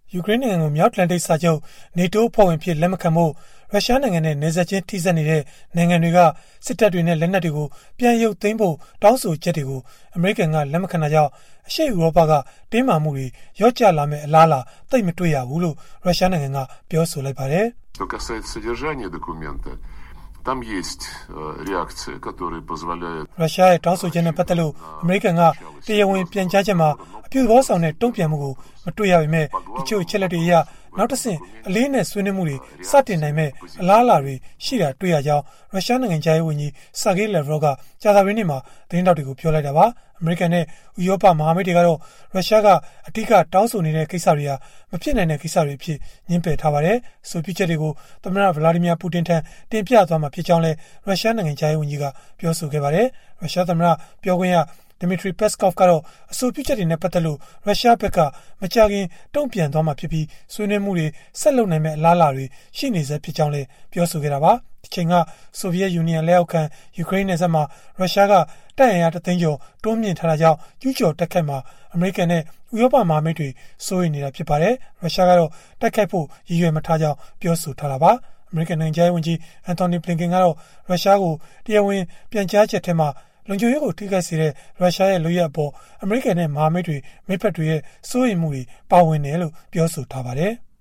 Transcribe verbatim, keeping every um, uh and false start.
ယူကရိန်းနိုင်ငံကိုမြောက်အတ္တလန်တိတ်စာချုပ် NATO အဖွဲ့ဝင်ဖြစ်လက်မခံဖို့ရုရှားနိုင်ငံနဲ့နယ်စပ်ချင်းထိစပ်နေတဲ့နိုင်ငံတွေကစစ်တပ်တွေနဲ့လက်နက်တွေကိုပြန်ရုပ်သိမ်းဖို့တောင်းဆိုချက်တွေကိုအမေရိကန်ကလက်မခံတာကြောင့်အရှေ့ဥရောပကတင်းမာမှုတွေရော့ကျလာမယ့်အလားအလာသိပ်မတွေ့ရဘူးလို့ရုရှားနိုင်ငံကပြောဆိုလိုက်ပါတယ် Что касается содержания документа, там есть реакции, которые позволяют ရုရှားရဲ့တောင်းဆိုချက်နဲ့ပတ်သက်လို့အမေရိကန်ကတရားဝင်ပြန်ကြားချက်မှာအပြုသဘောဆောင်တဲ့တုံ့ပြန်မှုကိုမတွေ့ရပေမဲ့တချို့အချက်လက်တွေအရနောက်တစ်ဆင့်အလေးနဲ့ဆွေးနွေးမှုတွေစတင်နိုင်မဲ့အလားအလာတွေရှိတာတွေ့ရကြောင်းရုရှားနိုင်ငံခြားရေးဝန်ကြီးဆာဂေးလက်ဗရော့ကကြာသပတေးနေ့မှာသတင်းတောက်တွေကိုပြောလိုက်တာပါအမေရိကန်နဲ့ဥရောပမဟာမိတ်တွေကတော့ရုရှားကအထူးတောင်းဆိုနေတဲ့ကိစ္စတွေဟာမဖြစ်နိုင်တဲ့ကိစ္စတွေအဖြစ်ညှင်းပယ်ထားပါတယ်။ဆိုပြချက်တွေကိုသမ္မတဗလာဒီမီယာပူတင်ထံတင်ပြသွားမှာဖြစ်ကြောင်းလည်းရုရှားနိုင်ငံခြားရေးဝန်ကြီးကပြောဆိုခဲ့ပါတယ်။ရုရှားသမ္မတပြောခွင့်ရDmitry Peskov ကတော့အဆိုပြုချက်တွေနဲ့ပတ်သက်လို့ရုရှားဘက်ကမကြာခင်တုံ့ပြန်သွားမှာဖြစ်ပြီးဆွေးနွေးမှုတွေဆက်လုပ်နိုင်မဲ့အလားအလာတွေရှိနေစေဖြစ်ကြောင်းလည်းပြောဆိုခဲ့တာပါ။ဒီချိန်ကဆိုဗီယက်ယူနီယံလက်အောက်ခံယူကရိန်းနယ်စပ်မှာရုရှားကတပ်အင်အားတသိန်းကျော်တိုးမြင့်ထားတာကြောင့်ကျူးကျော်တိုက်ခိုက်မှာအမေရိကန်နဲ့ဥရောပမဟာမိတ်တွေစိုးရိမ်နေတာဖြစ်ပါတယ်။ရုရှားကတော့တိုက်ခိုက်ဖို့ရည်ရွယ်မထားကြောင်းပြောဆိုထားတာပါ။အမေရိကန်နိုင်ငံခြားရေးဝန်ကြီးအန်တိုနီဘလင်ကန်ကတော့ရုရှားကိုတရားဝင်ပြန်ကြားချက်ထဲမှာလုံခြုံရေးကိုထိခိုက်စေတဲ့ရုရှားရဲ့လုပ်ရပ်အပေါ်အမေရိကန်နဲ့မဟာမိတ်တွေမိတ်ဖက်တွေရဲ့စိုးရိမ်မှုတွေပါဝင်တယ်လို့ပြောဆိုထားပါတယ်။